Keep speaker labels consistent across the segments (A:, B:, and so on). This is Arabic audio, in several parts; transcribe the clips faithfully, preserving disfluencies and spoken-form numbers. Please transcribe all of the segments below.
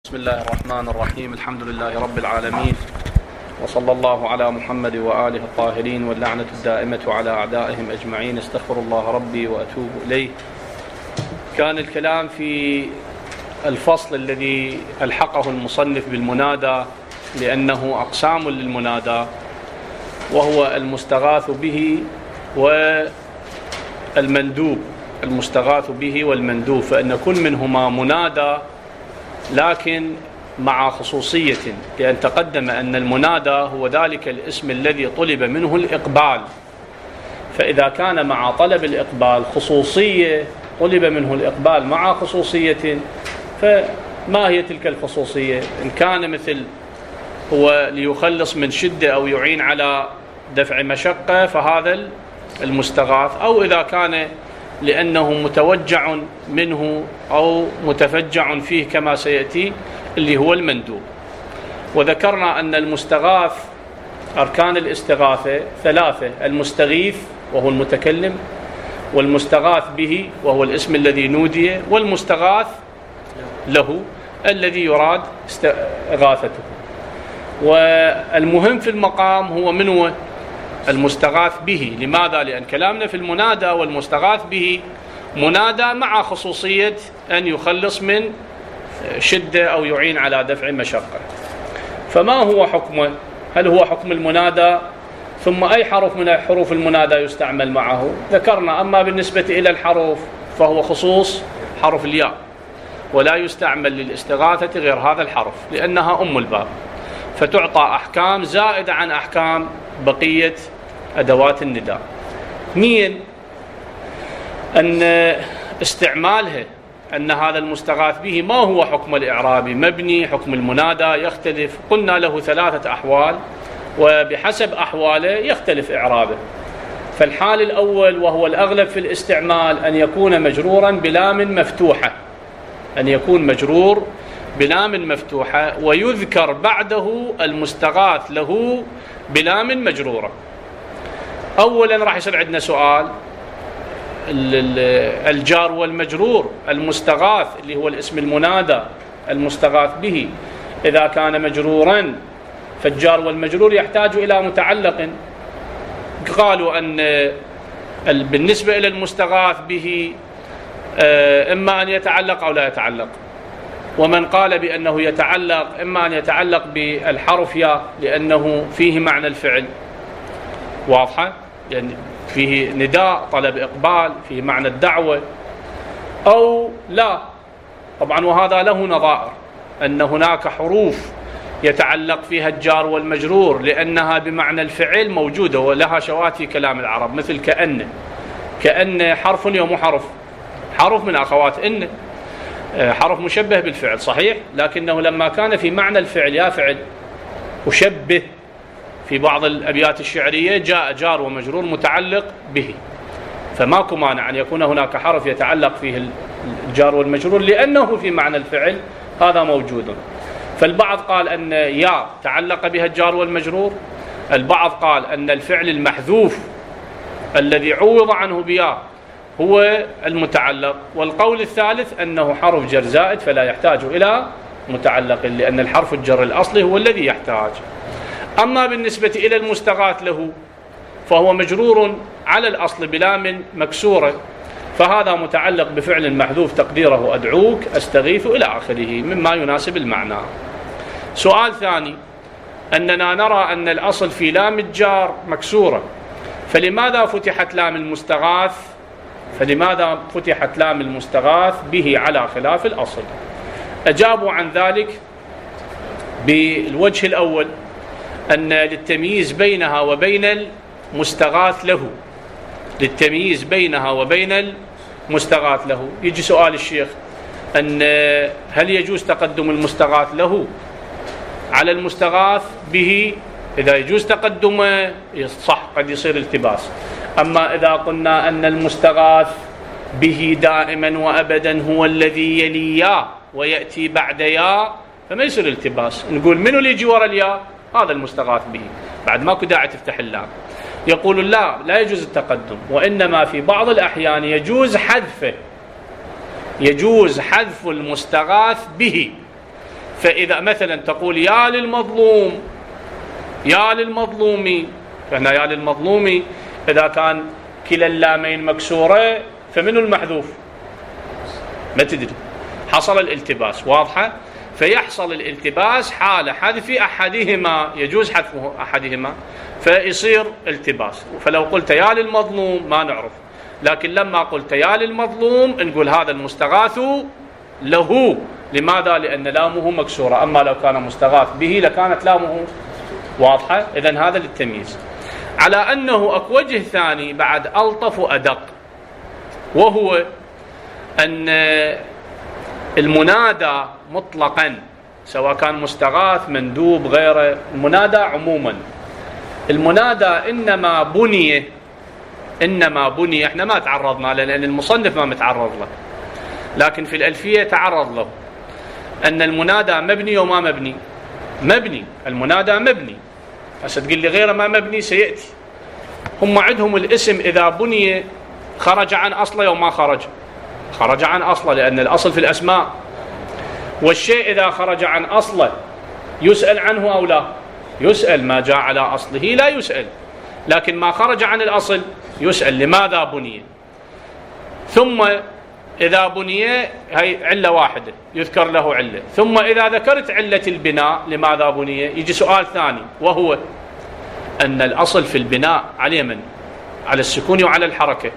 A: بسم الله الرحمن الرحيم. الحمد لله رب العالمين، وصلى الله على محمد وآله الطاهرين، واللعنة الدائمة على أعدائهم أجمعين. استغفر الله ربي وأتوب إليه. كان الكلام في الفصل الذي ألحقه المصنف بالمنادى، لأنه أقسام للمنادى، وهو المستغاث به والمندوب. المستغاث به والمندوب، فإن كل منهما منادى لكن مع خصوصية، لأن تقدم أن المنادى هو ذلك الاسم الذي طلب منه الإقبال، فإذا كان مع طلب الإقبال خصوصية، طلب منه الإقبال مع خصوصية، فما هي تلك الخصوصية؟ إن كان مثل هو ليخلص من شدة أو يعين على دفع مشقة فهذا المستغاث، أو إذا كان لأنه متوجع منه أو متفجع فيه كما سيأتي اللي هو المندوب. وذكرنا أن المستغاث أركان الاستغاثة ثلاثة: المستغيث وهو المتكلم، والمستغاث به وهو الاسم الذي نودي، والمستغاث له الذي يراد استغاثته. والمهم في المقام هو من هو المستغاث به. لماذا؟ لأن كلامنا في المنادى والمستغاث به منادى مع خصوصية أن يخلص من شدة أو يعين على دفع مشقة. فما هو حكمه؟ هل هو حكم المنادى؟ ثم أي حرف من حروف المنادى يستعمل معه؟ ذكرنا أما بالنسبة إلى الحروف فهو خصوص حرف الياء، ولا يستعمل للاستغاثة غير هذا الحرف، لأنها أم الباب، فتعطى أحكام زائدة عن أحكام بقية أدوات النداء. اثنين، أن استعمالها، أن هذا المستغاث به ما هو حكم الإعرابي؟ مبني، حكم المنادى يختلف. قلنا له ثلاثة أحوال، وبحسب أحواله يختلف إعرابه. فالحال الأول وهو الأغلب في الاستعمال أن يكون مجرورا بلام مفتوحة، أن يكون مجرور بلام مفتوحة، ويذكر بعده المستغاث له بلام مجرورة. أولا راح يصير عندنا سؤال: الجار والمجرور المستغاث اللي هو الاسم المنادى المستغاث به، إذا كان مجرورا فالجار والمجرور يحتاج إلى متعلق. قالوا أن بالنسبة إلى المستغاث به إما أن يتعلق أو لا يتعلق، ومن قال بأنه يتعلق إما أن يتعلق بالحرف يا لأنه فيه معنى الفعل، واضحة؟ يعني فيه نداء، طلب إقبال، فيه معنى الدعوة، أو لا. طبعا وهذا له نظائر، أن هناك حروف يتعلق فيها الجار والمجرور لأنها بمعنى الفعل موجودة ولها شواهد في كلام العرب، مثل كأن. كأن حرف يوم حرف، حرف من أخوات إن، حرف مشبه بالفعل صحيح، لكنه لما كان في معنى الفعل يا فعل أشبه في بعض الأبيات الشعرية جاء جار ومجرور متعلق به، فماكو مانع أن يكون هناك حرف يتعلق فيه الجار والمجرور لأنه في معنى الفعل، هذا موجود. فالبعض قال أن يا تعلق بها الجار والمجرور، البعض قال أن الفعل المحذوف الذي عوض عنه بيا هو المتعلق، والقول الثالث أنه حرف جر زائد فلا يحتاج إلى متعلق، لأن الحرف الجر الأصلي هو الذي يحتاج. أما بالنسبة إلى المستغاث له فهو مجرور على الأصل بلام مكسورة، فهذا متعلق بفعل محذوف تقديره أدعوك، أستغيث، إلى آخره مما يناسب المعنى. سؤال ثاني: أننا نرى أن الأصل في لام الجار مكسورة، فلماذا فتحت لام المستغاث فلماذا فتحت لام المستغاث به على خلاف الأصل؟ أجابوا عن ذلك بالوجه الأول، أن للتمييز بينها وبين المستغاث له، للتمييز بينها وبين المستغاث له. يجي سؤال الشيخ: أن هل يجوز تقدم المستغاث له على المستغاث به؟ إذا يجوز تقدمه صح، قد يصير التباس. أما إذا قلنا أن المستغاث به دائما وأبدا هو الذي يلي يا ويأتي بعد يا، فما يصير التباس. نقول منو اللي يجي ورا الياء؟ هذا المستغاث به، بعد ماكو داعي تفتح اللام. يقول لا، لا يجوز التقدم، وإنما في بعض الأحيان يجوز حذفه، يجوز حذف المستغاث به، فإذا مثلا تقول يا للمظلوم يا للمظلوم، فهنا يا للمظلوم إذا كان كلا اللامين مكسورة فمنه المحذوف؟ ما تدري، حصل الالتباس. واضحة؟ فيحصل الالتباس حال حذف أحدهما، يجوز حذف أحدهما فيصير التباس. فلو قلت يا للمظلوم ما نعرف، لكن لما قلت يا للمظلوم نقول هذا المستغاث له. لماذا؟ لأن لامه مكسورة، أما لو كان مستغاث به لكانت لامه واضحة. إذن هذا للتمييز. على أنه أكو وجه ثاني بعد ألطف وأدق، وهو أن المنادى مطلقا سواء كان مستغاث مندوب غيره، المنادى عموما، المنادى إنما بني إنما بني احنا ما تعرضنا له لأن المصنف ما متعرض له، لكن في الألفية تعرض له أن المنادى مبني وما مبني. مبني، المنادى مبني. هسه تقول لي غيره ما مبني، سيأتي. هم عندهم الاسم إذا بني خرج عن أصله وما خرج، خرج عن أصله لأن الأصل في الأسماء. والشيء إذا خرج عن أصله يسأل عنه أو لا؟ يسأل. ما جاء على أصله لا يسأل، لكن ما خرج عن الأصل يسأل لماذا بني. ثم إذا بني هي علة واحدة يذكر له علة، ثم إذا ذكرت علة البناء لماذا بني يجي سؤال ثاني، وهو أن الأصل في البناء على من؟ على السكون وعلى الحركة.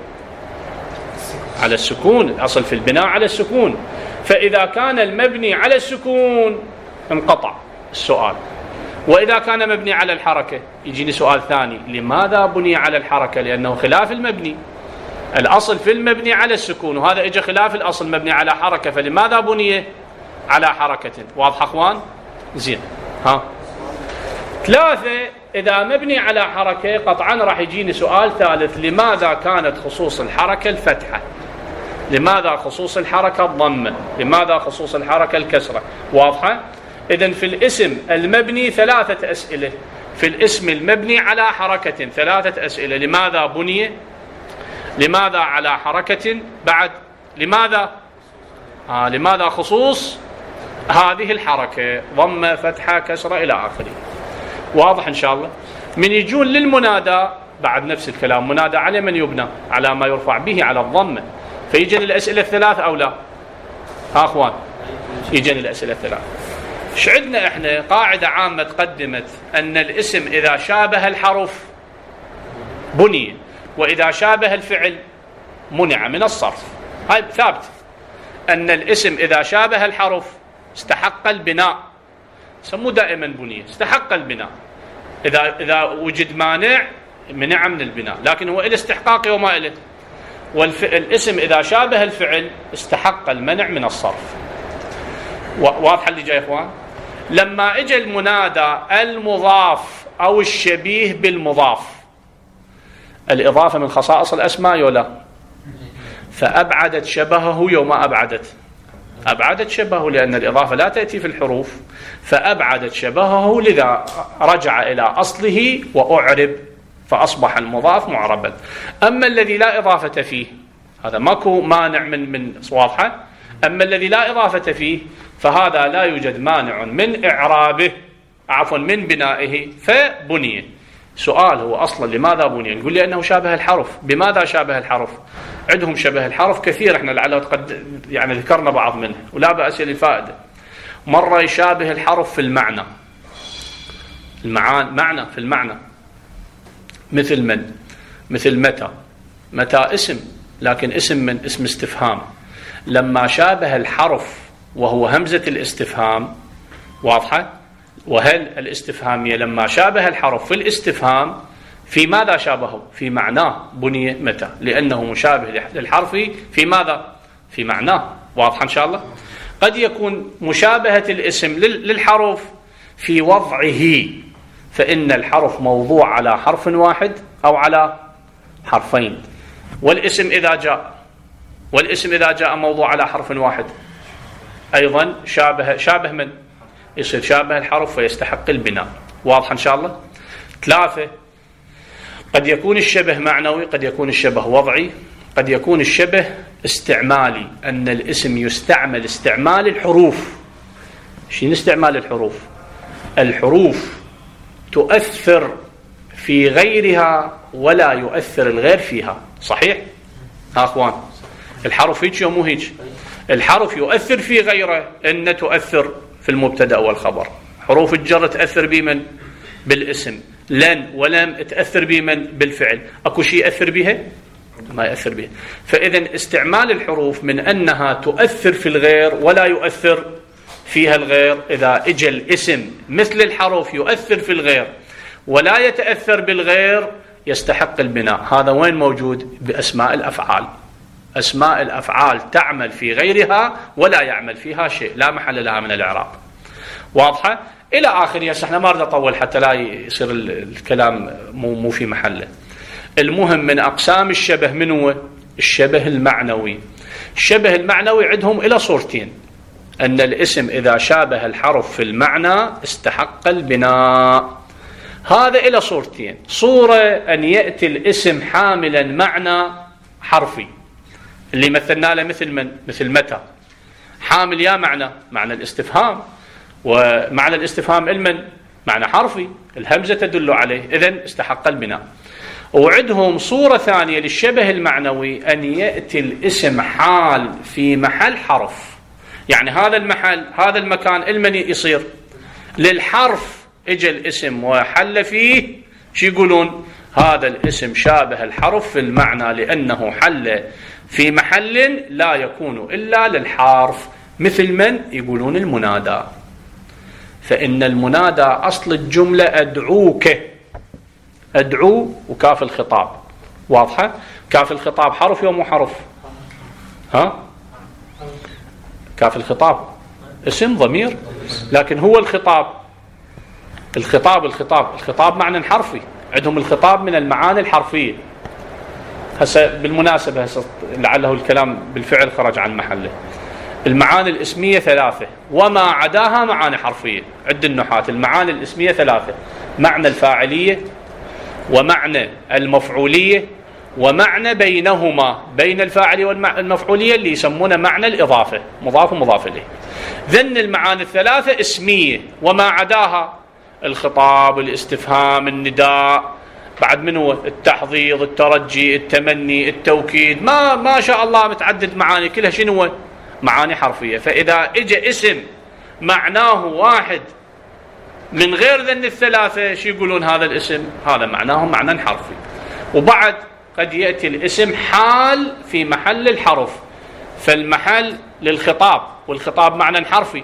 A: على السكون، الأصل في البناء على السكون. فإذا كان المبني على السكون انقطع السؤال، وإذا كان مبني على الحركة يجيني سؤال ثاني، لماذا بني على الحركة؟ لأنه خلاف المبني. الأصل في المبني على السكون، وهذا إجا خلاف الأصل مبني على حركة، فلماذا بني على حركة؟ واضح أخوان؟ زين. ها ثلاثة، إذا مبني على حركة قطعا راح يجيني سؤال ثالث، لماذا كانت خصوص الحركة الفتحة؟ لماذا خصوص الحركة الضمة؟ لماذا خصوص الحركة الكسرة؟ واضحة؟ إذن في الاسم المبني ثلاثة أسئلة. في الاسم المبني على حركة ثلاثة أسئلة، لماذا بني؟ لماذا على حركة؟ بعد لماذا؟ آه لماذا خصوص هذه الحركة؟ ضمة، فتحة، كسرة إلى آخره. واضح إن شاء الله؟ من يجون للمنادى بعد نفس الكلام، منادى على من يبنى؟ على ما يرفع به، على الضمة. فيجن الأسئلة الثلاث أو لا؟ ها أخوان، يجن الأسئلة الثلاث. ايش عندنا احنا؟ قاعدة عامة تقدمت أن الاسم إذا شابه الحرف بني، وإذا شابه الفعل منع من الصرف. هاي ثابت، أن الاسم إذا شابه الحرف استحق البناء، سموه دائما بنية، استحق البناء. إذا إذا وجد مانع منع من البناء، لكن هو إله استحقاقي وما إله. والاسم إذا شابه الفعل استحق المنع من الصرف. واضح اللي جاي يا إخوان؟ لما اجى المنادى المضاف أو الشبيه بالمضاف، الإضافة من خصائص الأسماء يولا، فأبعدت شبهه يوم أبعدت أبعدت شبهه، لأن الإضافة لا تأتي في الحروف، فأبعدت شبهه، لذا رجع إلى أصله وأعرب، فأصبح المضاف معربا. أما الذي لا إضافة فيه هذا ماكو مانع من من واضحة. أما الذي لا إضافة فيه فهذا لا يوجد مانع من إعرابه، عفوا من بنائه، فبني. سؤال هو أصلا لماذا بني؟ نقول لأنه شابه الحرف. بماذا شابه الحرف؟ عندهم شبه الحرف كثير، احنا لعله قد يعني ذكرنا بعض منه ولا بأس للفائدة. مرة يشابه الحرف في المعنى، المعان معنى في المعنى، مثل من؟ مثل متى. متى اسم، لكن اسم من؟ اسم استفهام. لما شابه الحرف وهو همزة الاستفهام، واضحة؟ وهل الاستفهامية لما شابه الحرف في الاستفهام في ماذا شابهه؟ في معناه بني متى، لأنه مشابه للحرف في ماذا؟ في معناه. واضح إن شاء الله؟ قد يكون مشابهة الاسم للحرف في وضعه، فإن الحرف موضوع على حرف واحد أو على حرفين. والاسم إذا جاء والاسم إذا جاء موضوع على حرف واحد أيضا شابه شابه من؟ يصير شابه الحرف فيستحق البناء. واضح إن شاء الله؟ ثلاثة، قد يكون الشبه معنوي، قد يكون الشبه وضعي، قد يكون الشبه استعمالي، أن الاسم يستعمل استعمال الحروف. شنو استعمال الحروف؟ الحروف تؤثر في غيرها ولا يؤثر الغير فيها، صحيح؟ ها اخوان، الحرف هيك ومو هيك؟ الحرف يؤثر في غيره، ان تؤثر في المبتدا والخبر. حروف الجر تاثر بمن؟ بالاسم. لن ولم تاثر بمن؟ بالفعل. اكو شيء ياثر بها؟ ما ياثر بها. فاذا استعمال الحروف من انها تؤثر في الغير ولا يؤثر فيها الغير، اذا اجى الاسم مثل الحرف يؤثر في الغير ولا يتاثر بالغير يستحق البناء. هذا وين موجود؟ باسماء الافعال. اسماء الافعال تعمل في غيرها ولا يعمل فيها شيء، لا محل لها من الاعراب. واضحه؟ الى اخره. احنا ما اريد اطول حتى لا يصير الكلام مو مو في محله. المهم من اقسام الشبه من هو؟ الشبه المعنوي. الشبه المعنوي عندهم الى صورتين: ان الاسم اذا شابه الحرف في المعنى استحق البناء. هذا الى صورتين: صوره ان ياتي الاسم حاملا معنى حرفي اللي مثلنا له مثل من؟ مثل متى. حامل يا معنى معنى الاستفهام، ومعنى الاستفهام المن؟ معنى حرفي، الهمزه تدل عليه، اذن استحق البناء. وعندهم صورة ثانية للشبه المعنوي أن يأتي الاسم حال في محل حرف. يعني هذا المحل، هذا المكان المن يصير للحرف، اجى الاسم وحل فيه، شو يقولون؟ هذا الاسم شابه الحرف في المعنى لأنه حل في محل لا يكون إلا للحرف. مثل من؟ يقولون المنادى. فإن المنادى أصل الجملة أدعوك، أدعو وكاف الخطاب. واضحة؟ كاف الخطاب حرف يوم مو حرف؟ ها؟ كاف الخطاب اسم ضمير، لكن هو الخطاب. الخطاب الخطاب الخطاب معنى حرفي. عندهم الخطاب من المعاني الحرفية. هسه بالمناسبة هسه لعله الكلام بالفعل خرج عن محله. المعاني الاسمية ثلاثة وما عداها معاني حرفية. عند النحاة المعاني الاسمية ثلاثة: معنى الفاعلية، ومعنى المفعولية، ومعنى بينهما، بين الفاعلية والمفعولية اللي يسمونه معنى الإضافة، مضاف ومضاف إليه. ذن المعاني الثلاثة اسمية، وما عداها الخطاب، الاستفهام، النداء، بعد منه التحضيض، الترجي، التمني، التوكيد، ما ما شاء الله متعدد معاني، كلها شنو؟ معاني حرفية. فإذا اجى اسم معناه واحد من غير ذن الثلاثة، شو يقولون هذا الاسم؟ هذا معناه معنى حرفي. وبعد قد يأتي الاسم حال في محل الحرف، فالمحل للخطاب، والخطاب معنى حرفي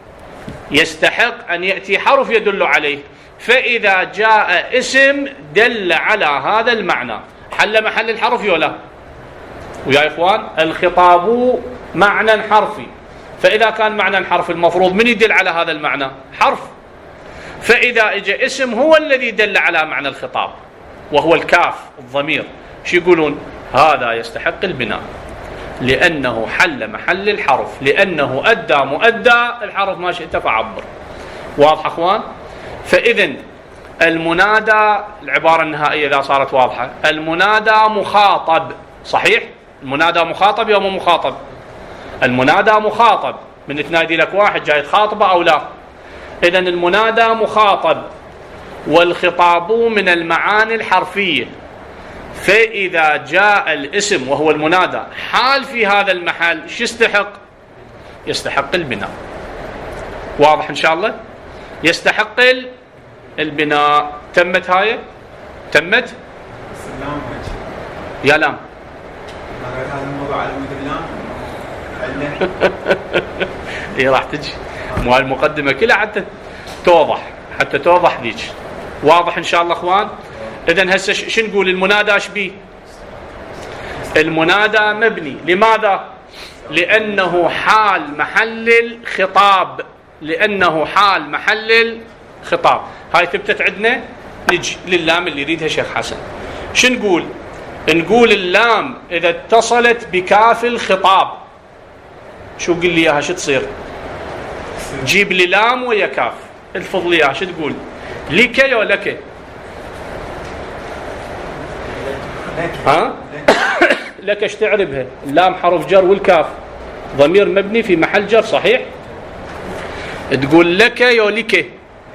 A: يستحق أن يأتي حرف يدل عليه. فإذا جاء اسم دل على هذا المعنى حل محل الحرف ولا؟ ويا إخوان الخطاب معنى حرفي، فإذا كان معنى حرفي المفروض من يدل على هذا المعنى؟ حرف. فإذا اجى اسم هو الذي دل على معنى الخطاب وهو الكاف الضمير، شو يقولون؟ هذا يستحق البناء لأنه حل محل الحرف، لأنه أدى مؤدى الحرف ما شئت فعبر. واضح أخوان؟ فإذن المنادى العبارة النهائية إذا صارت واضحة، المنادى مخاطب، صحيح؟ المنادى مخاطب يوم مخاطب؟ المنادى مخاطب، من تنادي لك واحد جاي تخاطبه أو لا. إذن المنادى مخاطب، والخطاب من المعاني الحرفية. فإذا جاء الاسم وهو المنادى حال في هذا المحل، شو يستحق؟ يستحق البناء. واضح إن شاء الله؟ يستحق البناء. تمت هاي؟ تمت؟ يا لام
B: هذا الموضوع على مود اللام.
A: اي راح تجي مو المقدمة كلها حتى توضح، حتى توضح ذيك. واضح ان شاء الله اخوان؟ اذا هسه شو نقول؟ المنادى ايش بيه؟ المنادى مبني. لماذا؟ لانه حال محل الخطاب، لانه حال محل الخطاب. هاي ثبتت عندنا. نجي للام اللي يريدها شيخ حسن. شو نقول؟ نقول اللام اذا اتصلت بكاف الخطاب، شو قل لي اياها شو تصير؟ جيب لي لام ويا كاف، الفظ لي اياها. شو تقول؟ لك يا لك؟ ها؟ لك ايش تعربها؟ اللام حرف جر والكاف ضمير مبني في محل جر، صحيح؟ تقول لك يو لك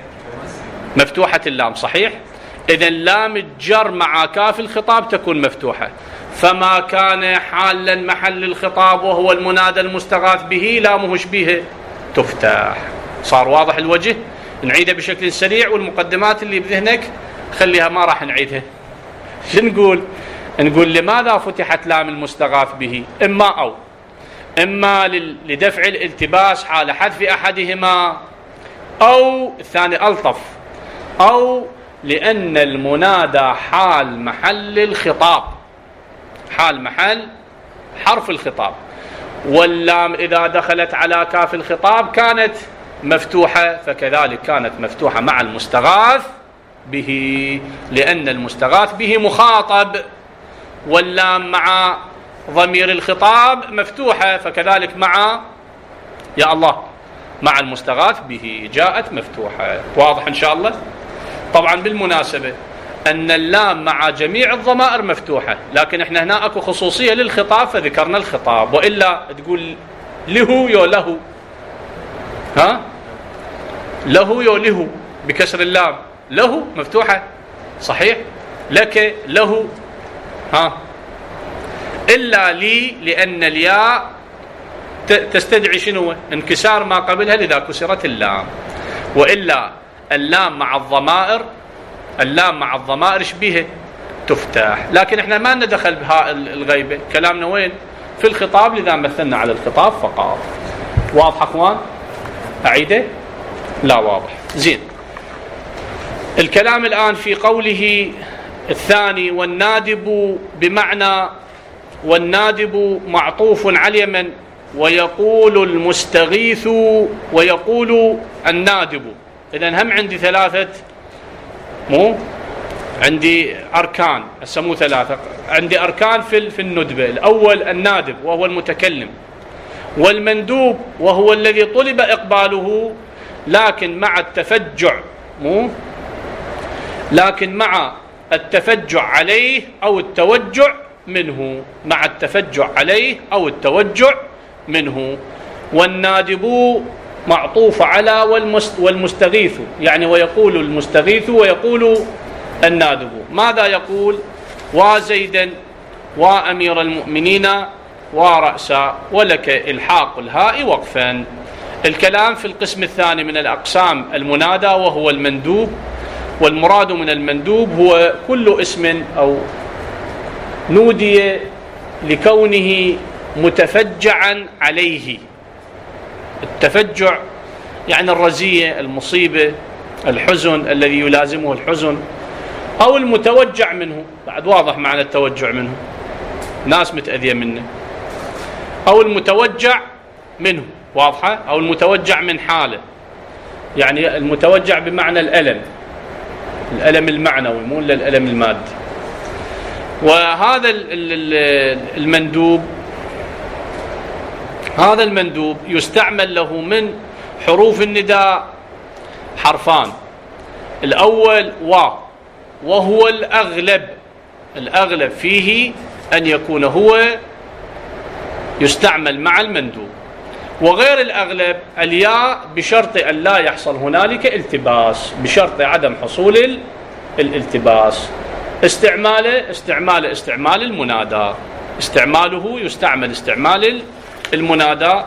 A: مفتوحة اللام، صحيح؟ إذا لام الجر مع كاف الخطاب تكون مفتوحة، فما كان حالا محل الخطاب وهو المنادى المستغاث به لامه شبيهه تفتح. صار واضح الوجه؟ نعيده بشكل سريع، والمقدمات اللي بذهنك خليها ما راح نعيدها. شو نقول؟ نقول لماذا فتحت لام المستغاث به؟ إما أو إما لدفع الالتباس حال حذف أحدهما، أو الثاني ألطف، أو لأن المنادى حال محل الخطاب، حال محل حرف الخطاب، واللام إذا دخلت على كاف الخطاب كانت مفتوحة، فكذلك كانت مفتوحة مع المستغاث به، لأن المستغاث به مخاطب، واللام مع ضمير الخطاب مفتوحة، فكذلك مع يا الله مع المستغاث به جاءت مفتوحة. واضح إن شاء الله؟ طبعا بالمناسبة أن اللام مع جميع الضمائر مفتوحة، لكن احنا هنا اكو خصوصية للخطاب فذكرنا الخطاب، وإلا تقول له يو له، ها له يو له بكسر اللام، له مفتوحة صحيح، لك له، ها إلا لي لأن الياء تستدعي شنو؟ انكسار ما قبلها لذا كسرت اللام، وإلا اللام مع الضمائر، اللام مع الضمائر شبيهه تفتح، لكن احنا ما ندخل بها الغيبة، كلامنا وين؟ في الخطاب، لذا مثلنا على الخطاب فقط. واضح اخوان؟ أعيده؟ لا واضح. زين، الكلام الآن في قوله الثاني والنادب بمعنى، والنادب معطوف على من، ويقول المستغيث ويقول النادب. إذن هم عندي ثلاثة، مو عندي أركان أسموه ثلاثة، عندي أركان في في الندبة. الأول النادب وهو المتكلم، والمندوب وهو الذي طلب إقباله لكن مع التفجع، مو لكن مع التفجع عليه أو التوجع منه، مع التفجع عليه أو التوجع منه. والنادب معطوف على والمستغيث، يعني ويقول المستغيث ويقول النادب. ماذا يقول؟ وزيدا وأمير المؤمنين ورأسا، ولك إلحاق الهاء وقفا. الكلام في القسم الثاني من الأقسام المنادى وهو المندوب، والمراد من المندوب هو كل اسم أو نودي لكونه متفجعا عليه. التفجع يعني الرزية، المصيبة، الحزن الذي يلازمه الحزن، أو المتوجع منه، بعد واضح معنى التوجع منه، ناس متأذية منه، أو المتوجع منه، واضحة، أو المتوجع من حاله، يعني المتوجع بمعنى الألم، الألم المعنوي مو الألم المادي. وهذا المندوب، هذا المندوب يستعمل له من حروف النداء حرفان، الأول و، وهو الأغلب، الأغلب فيه أن يكون هو يستعمل مع المندوب، وغير الأغلب الياء بشرط أن لا يحصل هنالك التباس، بشرط عدم حصول الالتباس. استعماله استعمال استعمال المنادى، استعماله يستعمل استعمال المنادى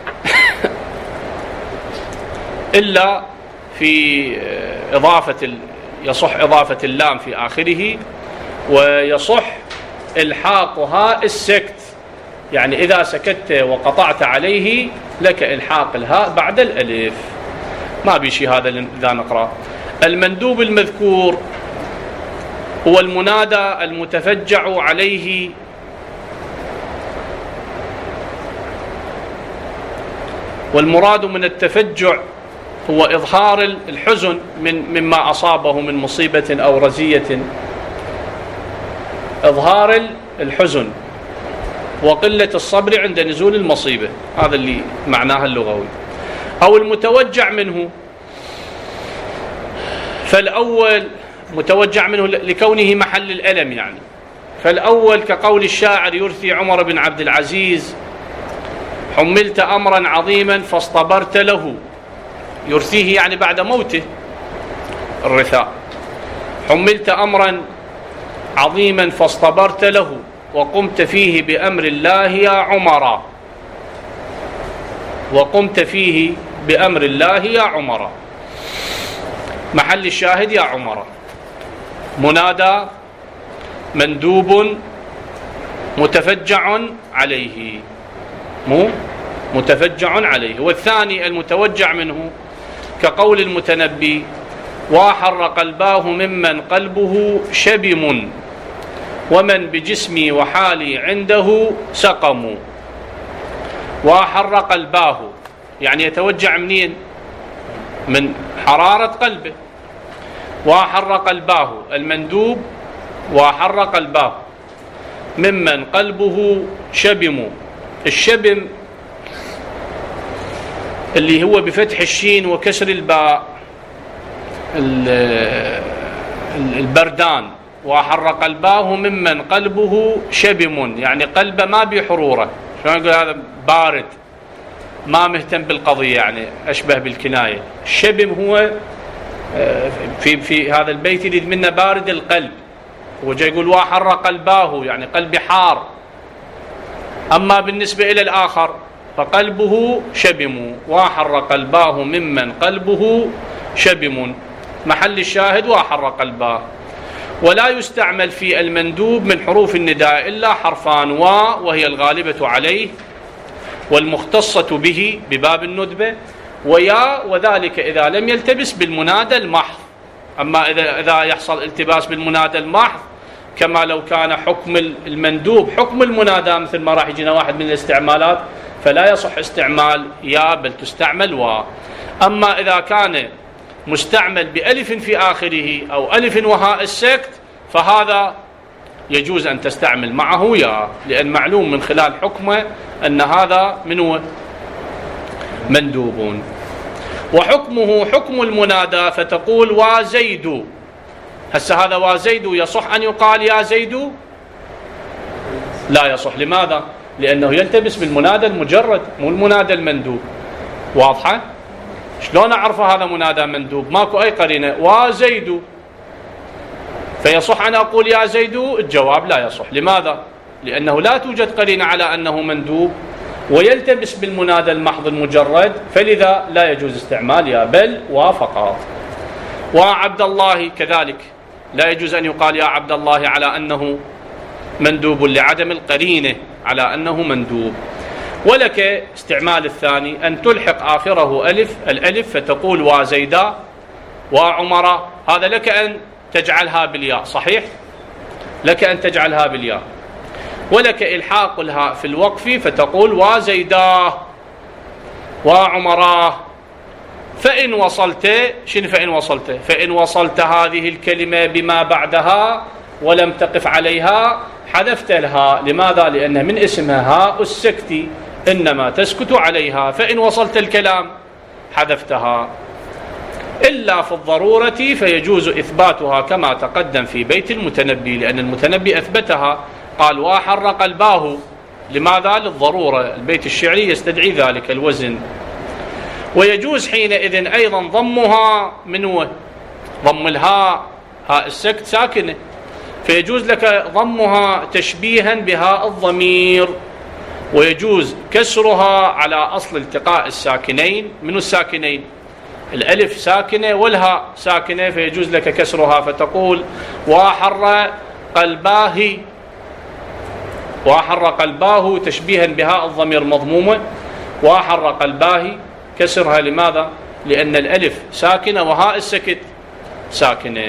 A: إلا في إضافة، يصح إضافة اللام في آخره، ويصح إلحاقها السكت، يعني إذا سكت وقطعت عليه لك إلحاق الهاء بعد الألف، ما بيشي هذا إذا نقرأ. المندوب المذكور هو المنادى المتفجع عليه والمراد من التفجع هو إظهار الحزن من مما أصابه من مصيبة أو رزية، إظهار الحزن وقلة الصبر عند نزول المصيبة، هذا اللي معناها اللغوي. أو المتوجع منه، فالأول متوجع منه لكونه محل الألم يعني، فالأول كقول الشاعر يرثي عمر بن عبد العزيز: حملت أمرا عظيما فاصطبرت له، يرثيه يعني بعد موته الرثاء. حملت أمرا عظيما فاصطبرت له وقمت فيه بأمر الله يا عمر، وقمت فيه بأمر الله يا عمر. محل الشاهد يا عمر، منادى مندوب متفجع عليه، مو متفجع عليه. والثاني المتوجع منه كقول المتنبي: وحر قلباه ممن قلبه شبم ومن بجسمي وحالي عنده سقم. وحر قلباه يعني يتوجع منين؟ من حرارة قلبه. وحر قلباه المندوب، وحر قلباه ممن قلبه شبم. الشبم اللي هو بفتح الشين وكسر الباء، البردان. وحر قلباه ممن قلبه شبم يعني قلبه ما بحروره، شلون نقول هذا بارد ما مهتم بالقضية، يعني أشبه بالكناية. الشبم هو في في هذا البيت يريد منا بارد القلب، وجاي يقول وحر قلباه يعني قلبي حار. أما بالنسبة إلى الآخر فقلبه شبم، وحر قلباه ممن قلبه شبم. محل الشاهد وحر قلباه. ولا يستعمل في المندوب من حروف النداء إلا حرفان: و وهي الغالبة عليه والمختصة به بباب الندبة، ويا وذلك إذا لم يلتبس بالمنادى المحض. أما إذا إذا يحصل التباس بالمنادى المحض كما لو كان حكم المندوب حكم المنادى، مثل ما راح يجينا واحد من الاستعمالات، فلا يصح استعمال يا بل تستعمل و. أما إذا كان مستعمل بألف في آخره أو ألف وهاء السكت فهذا يجوز أن تستعمل معه يا، لأن معلوم من خلال حكمه أن هذا منه مندوب. وحكمه حكم المنادى فتقول وزيد. هسه هذا وزيد يصح أن يقال يا زيد؟ لا يصح. لماذا؟ لأنه يلتبس بالمنادى المجرد مو المنادى المندوب. واضحة؟ شلون أعرف هذا منادى مندوب؟ ماكو أي قرينة. وزيد فيصح أن أقول يا زيد؟ الجواب لا يصح. لماذا؟ لأنه لا توجد قرينة على أنه مندوب ويلتبس بالمنادى المحض المجرد، فلذا لا يجوز استعمال يا بل وفقط. وعبد الله كذلك لا يجوز أن يقال يا عبد الله على أنه مندوب لعدم القرينة على أنه مندوب. ولك استعمال الثاني أن تلحق آخره ألف الألف فتقول وزيدا وعمر. هذا لك أن تجعلها بالياء، صحيح؟ لك أن تجعلها بالياء. ولك إلحاق الهاء في الوقف فتقول وزيدا وعمراه. فإن وصلت شنو فإن وصلت؟ فإن وصلت هذه الكلمة بما بعدها ولم تقف عليها حذفت الهاء. لماذا؟ لأن من اسمها هاء السكت إنما تسكت عليها، فإن وصلت الكلام حذفتها. إلا في الضرورة فيجوز إثباتها كما تقدم في بيت المتنبي، لأن المتنبي أثبتها قال وحر قلباه. لماذا؟ للضرورة، البيت الشعري يستدعي ذلك الوزن. ويجوز حينئذ أيضا ضمها منه ضم الهاء، هاء السكت ساكنة، فيجوز لك ضمها تشبيها بهاء الضمير. ويجوز كسرها على أصل التقاء الساكنين. من الساكنين؟ الألف ساكنة والهاء ساكنة، فيجوز لك كسرها فتقول وحر قلباه. وحر قلباه تشبيها بهاء الضمير مضمومة. وحر قلباه كسرها. لماذا؟ لأن الألف ساكنة وهاء السكت ساكنة.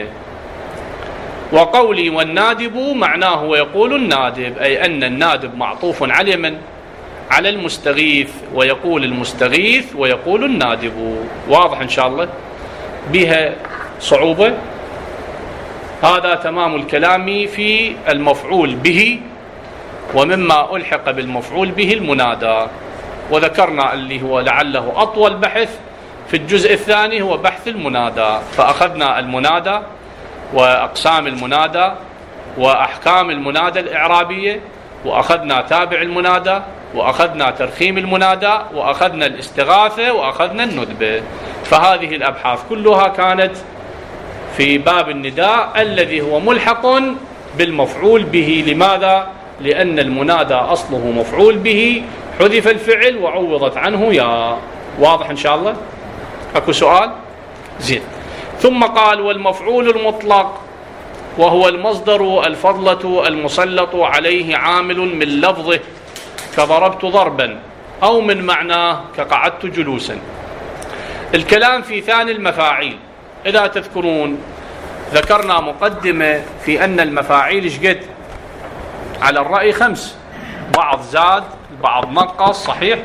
A: وقولي والنادب معناه ويقول النادب، أي أن النادب معطوف على من؟ على المستغيث، ويقول المستغيث ويقول النادب. واضح إن شاء الله؟ بها صعوبة. هذا تمام الكلام في المفعول به. ومما ألحق بالمفعول به المنادى، وذكرنا اللي هو لعله أطول بحث في الجزء الثاني هو بحث المنادى. فأخذنا المنادى وأقسام المنادى وأحكام المنادى الإعرابية، وأخذنا تابع المنادى وأخذنا ترخيم المنادى، وأخذنا الاستغاثة، وأخذنا الندبة. فهذه الأبحاث كلها كانت في باب النداء الذي هو ملحق بالمفعول به. لماذا؟ لأن المنادى أصله مفعول به، حذف الفعل وعوضت عنه يا. واضح إن شاء الله؟ أكو سؤال؟ زين. ثم قال: والمفعول المطلق وهو المصدر الفضلة المسلط عليه عامل من لفظه كضربت ضربا، أو من معناه كقعدت جلوسا. الكلام في ثاني المفاعيل. إذا تذكرون ذكرنا مقدمة في أن المفاعيل إيش قد؟ على الرأي خمس، بعض زاد، البعض نقص، صحيح؟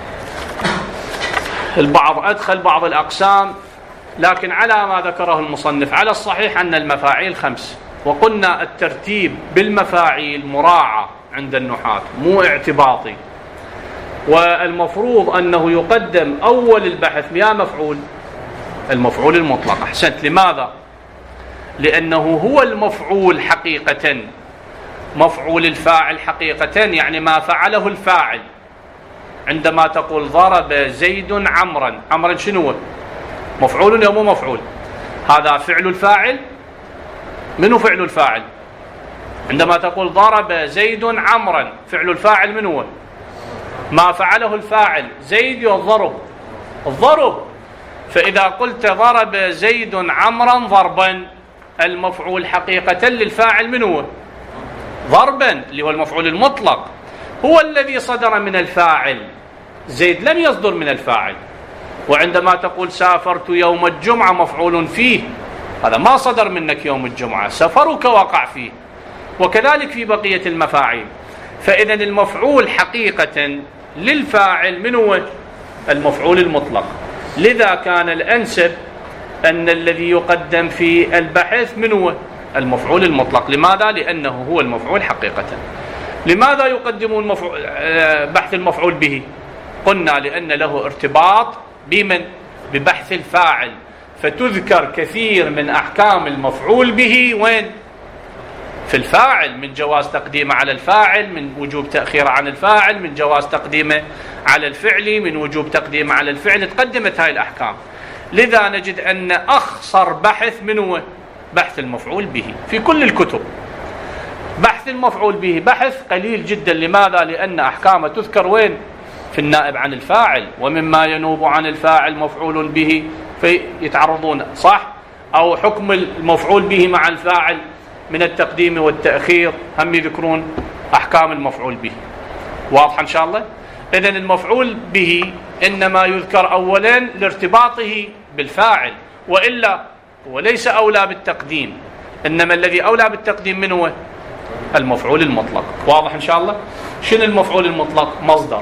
A: البعض أدخل بعض الأقسام، لكن على ما ذكره المصنف على الصحيح أن المفاعيل خمس. وقلنا الترتيب بالمفاعيل مراعى عند النحاة، مو اعتباطي. والمفروض أنه يقدم أول البحث يا مفعول المفعول المطلق. أحسنت. لماذا؟ لأنه هو المفعول حقيقة. مفعول الفاعل حقيقة يعني ما فعله الفاعل. عندما تقول ضرب زيد عمرا، عمرا شنو؟ مفعول أو مو مفعول؟ هذا فعل الفاعل. منو فعل الفاعل؟ عندما تقول ضرب زيد عمرا، فعل الفاعل من هو؟ ما فعله الفاعل. زيد والضرب، الضرب. فإذا قلت ضرب زيد عمرا ضربا، المفعول حقيقة للفاعل من هو؟ ضربا، اللي هو المفعول المطلق، هو الذي صدر من الفاعل. زيد لم يصدر من الفاعل. وعندما تقول سافرت يوم الجمعة، مفعول فيه، هذا ما صدر منك يوم الجمعة، سفرك وقع فيه. وكذلك في بقية المفاعيل. فإذا المفعول حقيقة للفاعل من هو؟ المفعول المطلق. لذا كان الأنسب أن الذي يقدم في البحث من هو؟ المفعول المطلق. لماذا؟ لأنه هو المفعول حقيقة. لماذا يقدمون المفعول بحث المفعول به؟ قلنا لأن له ارتباط بمن؟ ببحث الفاعل. فتذكر كثير من أحكام المفعول به وين؟ في الفاعل، من جواز تقديمه على الفاعل، من وجوب تأخيره عن الفاعل، من جواز تقديمه على الفعل، من وجوب تقديمه على الفعل. تقدمت هاي الأحكام. لذا نجد أن أخصر بحث من هو؟ بحث المفعول به في كل الكتب. بحث المفعول به بحث قليل جدا. لماذا؟ لأن أحكامه تذكر وين؟ في النائب عن الفاعل، ومما ينوب عن الفاعل مفعول به فيتعرضون، صح؟ أو حكم المفعول به مع الفاعل من التقديم والتأخير، هم يذكرون أحكام المفعول به. واضح إن شاء الله؟ إذن المفعول به إنما يذكر أولا لارتباطه بالفاعل، وإلا وليس أولى بالتقديم. إنما الذي أولى بالتقديم من هو؟ المفعول المطلق. واضح إن شاء الله؟ شنو المفعول المطلق؟ مصدر.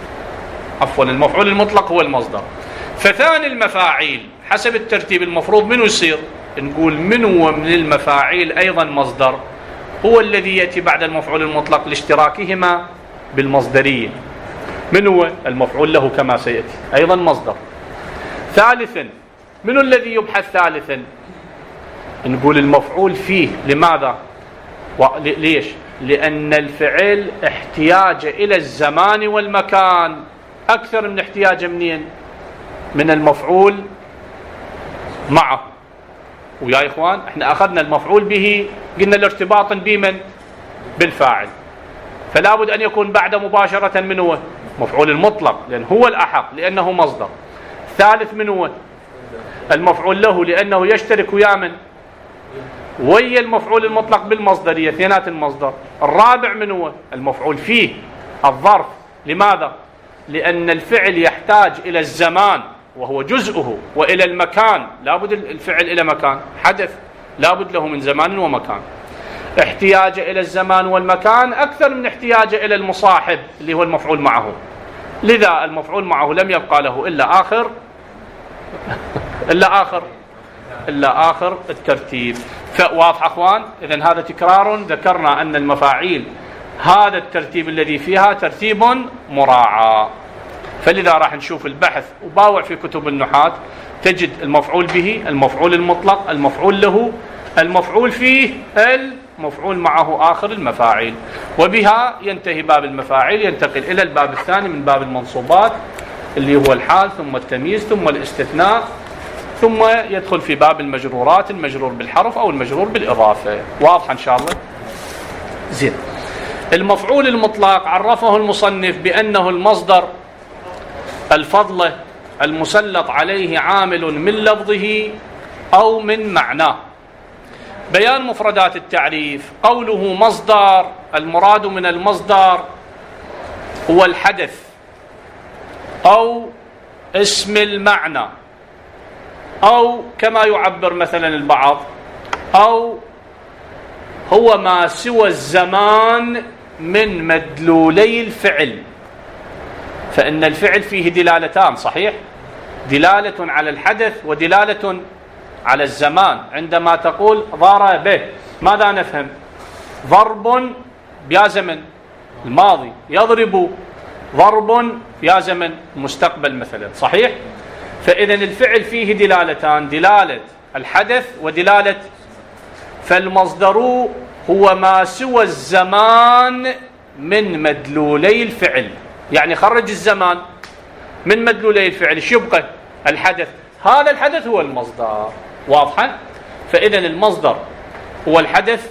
A: عفوا، المفعول المطلق هو المصدر. فثاني المفاعيل حسب الترتيب المفروض منه يصير؟ نقول من هو من المفاعيل أيضا مصدر، هو الذي يأتي بعد المفعول المطلق لاشتراكهما بالمصدرية. من هو؟ المفعول له كما سيأتي أيضا مصدر. ثالثا، من الذي يبحث ثالثا؟ نقول المفعول فيه. لماذا؟ ليش؟ لأن الفعل احتياج إلى الزمان والمكان أكثر من احتياجه منين؟ من المفعول معه. ويا إخوان احنا أخذنا المفعول به قلنا الارتباط بمن؟ بالفاعل. فلا بد أن يكون بعد مباشرة من هو؟ مفعول المطلق، لأن هو الأحق لأنه مصدر. ثالث من هو؟ المفعول له، لأنه يشترك ويا من؟ ويا المفعول المطلق بالمصدرية، اثنينات المصدر. الرابع من هو؟ المفعول فيه، الظرف. لماذا؟ لأن الفعل يحتاج إلى الزمان وهو جزءه، وإلى المكان، لابد الفعل إلى مكان، حدث لابد له من زمان ومكان. احتياج إلى الزمان والمكان أكثر من احتياج إلى المصاحب اللي هو المفعول معه. لذا المفعول معه لم يبقى له إلا آخر إلا آخر إلا آخر الترتيب. فواضح أخوان؟ إذن هذا تكرار. ذكرنا أن المفاعيل هذا الترتيب الذي فيها ترتيب مراعى. فلذا راح نشوف البحث وباوع في كتب النحاة، تجد المفعول به، المفعول المطلق، المفعول له، المفعول فيه المفعول معه آخر المفاعيل. وبها ينتهي باب المفاعيل، ينتقل إلى الباب الثاني من باب المنصوبات اللي هو الحال ثم التمييز ثم الاستثناء، ثم يدخل في باب المجرورات، المجرور بالحرف أو المجرور بالإضافة. واضح إن شاء الله؟ زين. المفعول المطلق عرفه المصنف بأنه المصدر الفضلة المسلط عليه عامل من لفظه أو من معناه. بيان مفردات التعريف: قوله مصدر، المراد من المصدر هو الحدث أو اسم المعنى، أو كما يعبر مثلا البعض، أو هو ما سوى الزمان من مدلولي الفعل. فإن الفعل فيه دلالتان، صحيح؟ دلالة على الحدث ودلالة على الزمان. عندما تقول ضرب، ماذا نفهم؟ ضرب يا زمن الماضي، يضرب ضرب يا زمن المستقبل مثلا، صحيح؟ فإذا الفعل فيه دلالتان، دلالة الحدث ودلالة، فالمصدر هو ما سوى الزمان من مدلولي الفعل. يعني خرج الزمان من مدلولي الفعل، شو يبقى؟ الحدث. هذا الحدث هو المصدر. واضحة؟ فإذا المصدر هو الحدث،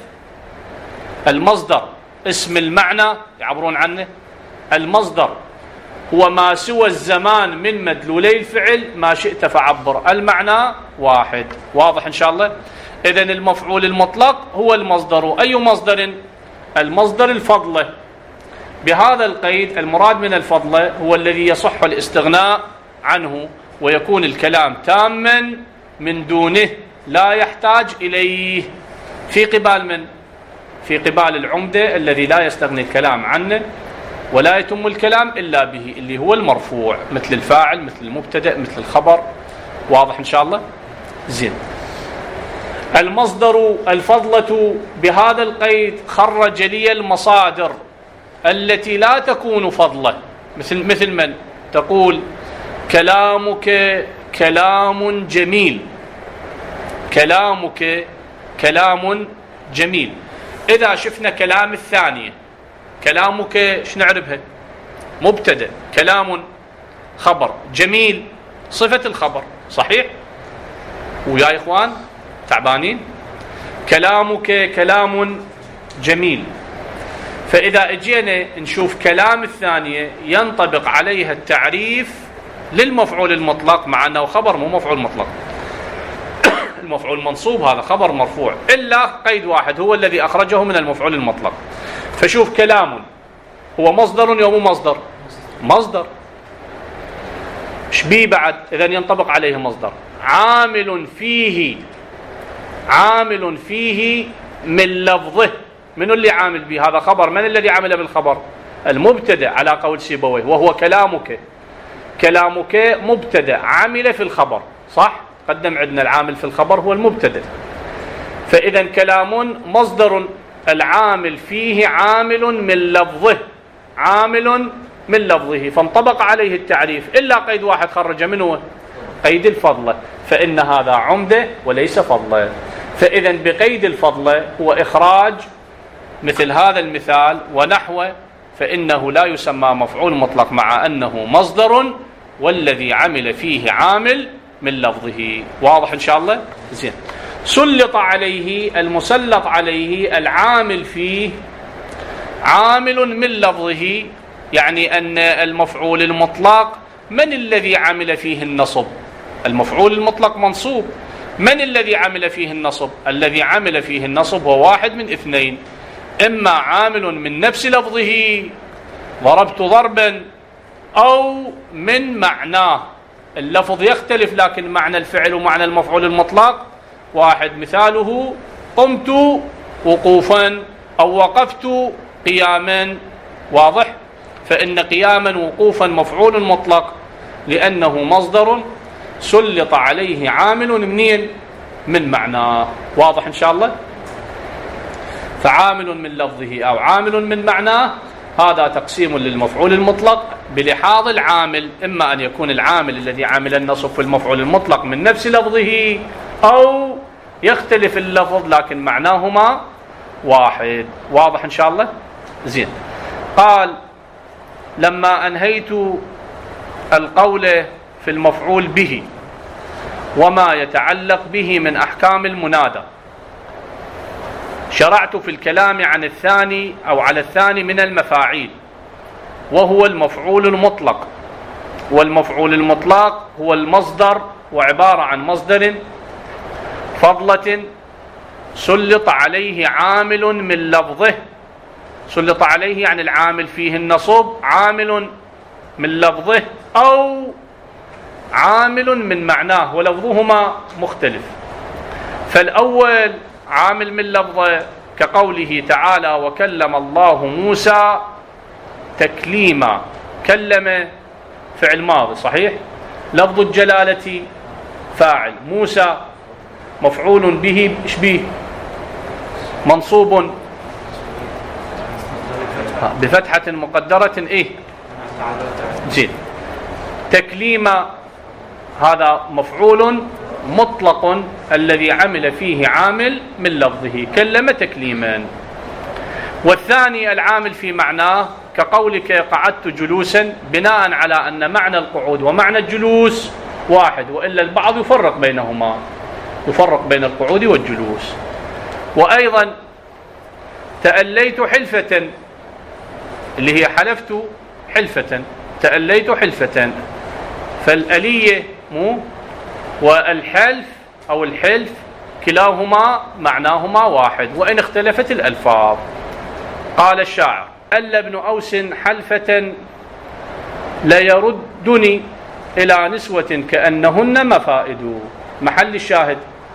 A: المصدر اسم المعنى يعبرون عنه، المصدر هو ما سوى الزمان من مدلولي الفعل، ما شئت فعبر، المعنى واحد. واضح إن شاء الله؟ إذن المفعول المطلق هو المصدر. أي مصدر؟ المصدر الفضلة. بهذا القيد المراد من الفضلة هو الذي يصح الاستغناء عنه ويكون الكلام تاما من دونه، لا يحتاج إليه. في قبال من؟ في قبال العمدة الذي لا يستغني الكلام عنه ولا يتم الكلام إلا به، اللي هو المرفوع، مثل الفاعل، مثل المبتدأ، مثل الخبر. واضح إن شاء الله؟ زين. المصدر الفضلة بهذا القيد خرج لي المصادر التي لا تكون فضلة، مثل مثل من؟ تقول كلامك كلام جميل، كلامك كلام جميل. إذا شفنا كلام الثانية، كلامك ايش نعرفها؟ مبتدأ، كلام خبر، جميل صفة الخبر، صحيح؟ ويا إخوان تعبانين؟ كلامك كلام جميل. فإذا اجينا نشوف كلام الثانية ينطبق عليها التعريف للمفعول المطلق، مع أنه خبر مو مفعول مطلق. المفعول منصوب، هذا خبر مرفوع، إلا قيد واحد هو الذي أخرجه من المفعول المطلق. فشوف كلام هو مصدر يوم مصدر مصدر شبيه بعد، إذن ينطبق عليه مصدر. عامل فيه، عامل فيه من لفظه. من اللي عامل به؟ هذا خبر. من الذي عمل بالخبر؟ المبتدأ على قول سيبويه، وهو كلامك. كلامك مبتدأ عمل في الخبر، صح؟ قدم عندنا العامل في الخبر هو المبتدأ. فإذا كلام مصدر، العامل فيه عامل من لفظه، عامل من لفظه، فانطبق عليه التعريف إلا قيد واحد خرج منه، قيد الفضلة، فإن هذا عمدة وليس فضلة. فإذا بقيد الفضلة هو إخراج مثل هذا المثال ونحوه، فإنه لا يسمى مفعول مطلق مع أنه مصدر والذي عمل فيه عامل من لفظه. واضح إن شاء الله؟ زين. سلط عليه، المسلط عليه العامل فيه عامل من لفظه، يعني أن المفعول المطلق من الذي عمل فيه النصب؟ المفعول المطلق منصوب، من الذي عمل فيه النصب؟ الذي عمل فيه النصب هو واحد من اثنين، إما عامل من نفس لفظه ضربت ضربا، أو من معناه. اللفظ يختلف لكن معنى الفعل ومعنى المفعول المطلق واحد. مثاله قمت وقوفا أو وقفت قياما. واضح؟ فإن قياما وقوفا مفعول مطلق لأنه مصدر سلط عليه عامل منين؟ من معناه. واضح إن شاء الله؟ فعامل من لفظه أو عامل من معناه، هذا تقسيم للمفعول المطلق بلحاظ العامل، إما أن يكون العامل الذي عامل النصب في المفعول المطلق من نفس لفظه، أو يختلف اللفظ لكن معناهما واحد. واضح إن شاء الله؟ زين. قال لما أنهيت القول في المفعول به وما يتعلق به من أحكام المنادى، شرعت في الكلام عن الثاني أو على الثاني من المفاعيل، وهو المفعول المطلق. والمفعول المطلق هو المصدر، وعبارة عن مصدر فضلة سلط عليه عامل من لفظه. سلط عليه يعني العامل فيه النصب، عامل من لفظه أو عامل من معناه، ولفظهما مختلف. فالأول عامل من لفظه كقوله تعالى وكلم الله موسى تكليما. كلم فعل ماضي صحيح، لفظ الجلالة فاعل، موسى مفعول به اشبيه منصوب بفتحة مقدرة ايه زين. تكليما هذا مفعول مطلق الذي عمل فيه عامل من لفظه، كلم تكليما. والثاني العامل في معناه كقولك قعدت جلوسا، بناء على أن معنى القعود ومعنى الجلوس واحد، وإلا البعض يفرق بينهما، يفرق بين القعود والجلوس. وأيضا تأليت حلفة اللي هي حلفت حلفة، تأليت حلفة. فالألية مو والحلف أو الحلف كلاهما معناهما واحد وإن اختلفت الألفاظ. قال الشاعر أل ابن أوس حلفة ليردني إلى نسوة كأنهن مفائد. محل الشاهد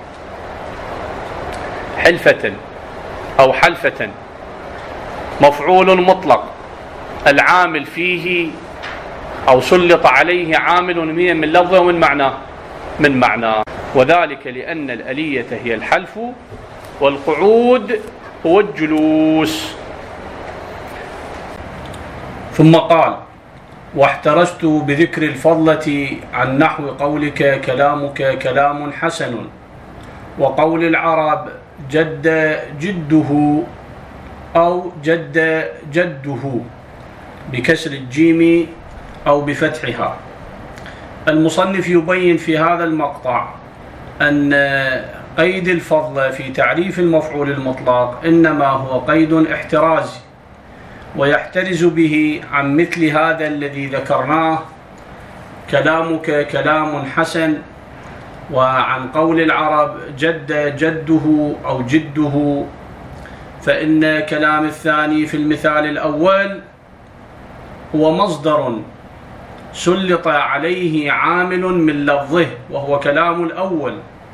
A: حلفة أو حلفة مفعول مطلق العامل فيه أو سلط عليه عامل من لفظه ومن معناه من معناه، وذلك لأن الألية هي الحلف والقعود هو الجلوس. ثم قال واحترزت بذكر الفضلة عن نحو قولك كلامك كلام حسن، وقول العرب جد جده أو جد جده بكسر الجيم أو بفتحها. المصنف يبين في هذا المقطع أن قيد الفضل في تعريف المفعول المطلق إنما هو قيد احترازي، ويحترز به عن مثل هذا الذي ذكرناه كلامك كلام حسن، وعن قول العرب جد جده أو جده. فإن كلام الثاني في المثال الأول هو مصدر سلط عليه عامل من لفظه وهو كلام الأول،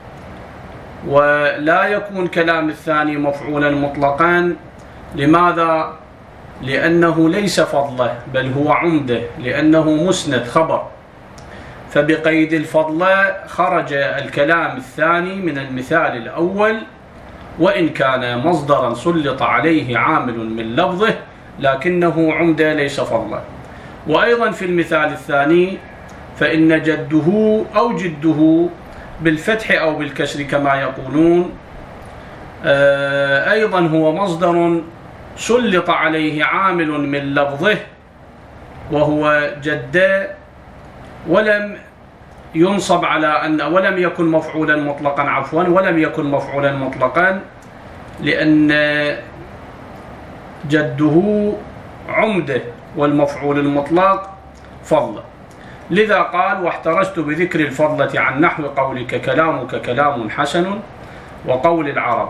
A: ولا يكون كلام الثاني مفعولا مطلقا. لماذا؟ لأنه ليس فضله بل هو عمده، لأنه مسند خبر. فبقيد الفضل خرج الكلام الثاني من المثال الأول وإن كان مصدرا سلط عليه عامل من لفظه، لكنه عمده ليس فضله. وأيضا في المثال الثاني فإن جده أو جده بالفتح أو بالكسر كما يقولون أيضا هو مصدر سلط عليه عامل من لفظه وهو جد، ولم ينصب على أن ولم يكن مفعولا مطلقا عفوا ولم يكن مفعولا مطلقا لأن جده عمده والمفعول المطلق فضل. لذا قال واحترزت بذكر الفضلة عن نحو قولك كلامك كلام حسن، وقول العرب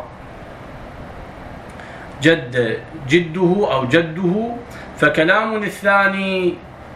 A: جد جده أو جده. فكلام الثاني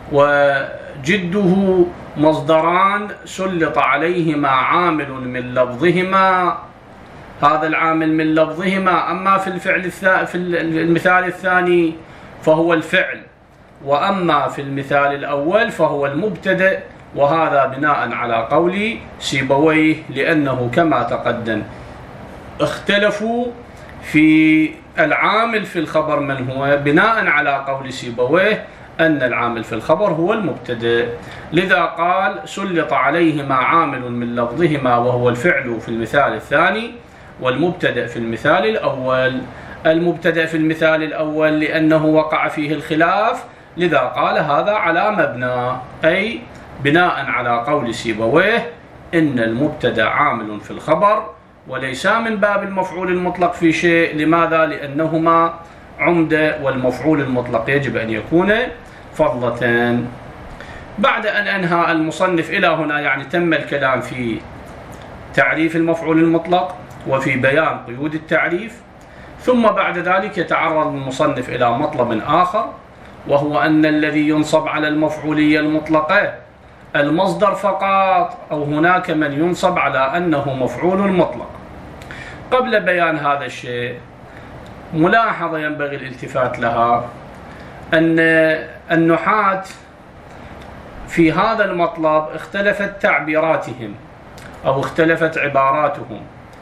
A: وجده مصدران سلط عليهما عامل من لفظهما، هذا العامل من لفظهما. أما في الفعل في المثال الثاني فهو الفعل، وأما في المثال الأول فهو المبتدأ، وهذا بناء على قول سيبويه، لأنه كما تقدم اختلفوا في العامل في الخبر من هو، بناء على قول سيبويه أن العامل في الخبر هو المبتدأ. لذا قال سلط عليهما عامل من لفظهما وهو الفعل في المثال الثاني، والمبتدأ في المثال الأول. المبتدأ في المثال الأول لأنه وقع فيه الخلاف، لذا قال هذا على مبنى، أي بناء على قول سيبويه إن المبتدأ عامل في الخبر وليس من باب المفعول المطلق في شيء. لماذا؟ لأنهما عمدة، والمفعول المطلق يجب أن يكون فضلة. بعد أن أنهى المصنف إلى هنا، يعني تم الكلام في تعريف المفعول المطلق وفي بيان قيود التعريف، ثم بعد ذلك يتعرض المصنف إلى مطلب آخر، وهو أن الذي ينصب على المفعولية المطلقة المصدر فقط، أو هناك من ينصب على أنه مفعول مطلق. قبل بيان هذا الشيء ملاحظة ينبغي الالتفات لها، أن النحاة في هذا المطلب اختلفت تعبيراتهم أو اختلفت عباراتهم،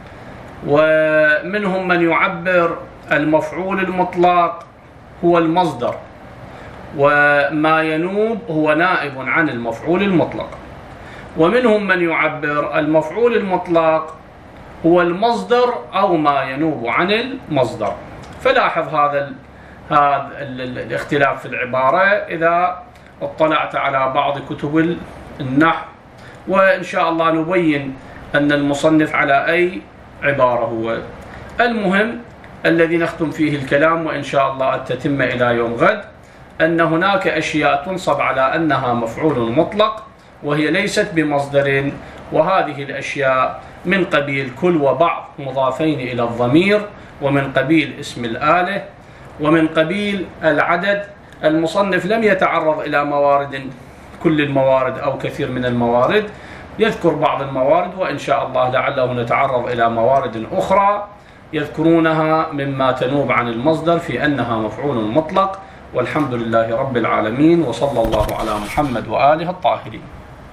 A: ومنهم من يعبر المفعول المطلق هو المصدر، وما ينوب هو نائب عن المفعول المطلق، ومنهم من يعبر المفعول المطلق هو المصدر أو ما ينوب عن المصدر. فلاحظ هذا هذا الاختلاف في العبارة إذا اطلعت على بعض كتب النحو، وإن شاء الله نبين أن المصنف على أي عبارة هو. المهم الذي نختم فيه الكلام وإن شاء الله التتمة إلى يوم غد، أن هناك أشياء تنصب على أنها مفعول مطلق وهي ليست بمصدر، وهذه الأشياء من قبيل كل وبعض مضافين إلى الضمير، ومن قبيل اسم الآلة، ومن قبيل العدد. المصنف لم يتعرض إلى موارد كل الموارد أو كثير من الموارد، يذكر بعض الموارد، وإن شاء الله لعله نتعرض إلى موارد أخرى يذكرونها مما تنوب عن المصدر في أنها مفعول مطلق. والحمد لله رب العالمين، وصلى الله على محمد وآله الطاهرين.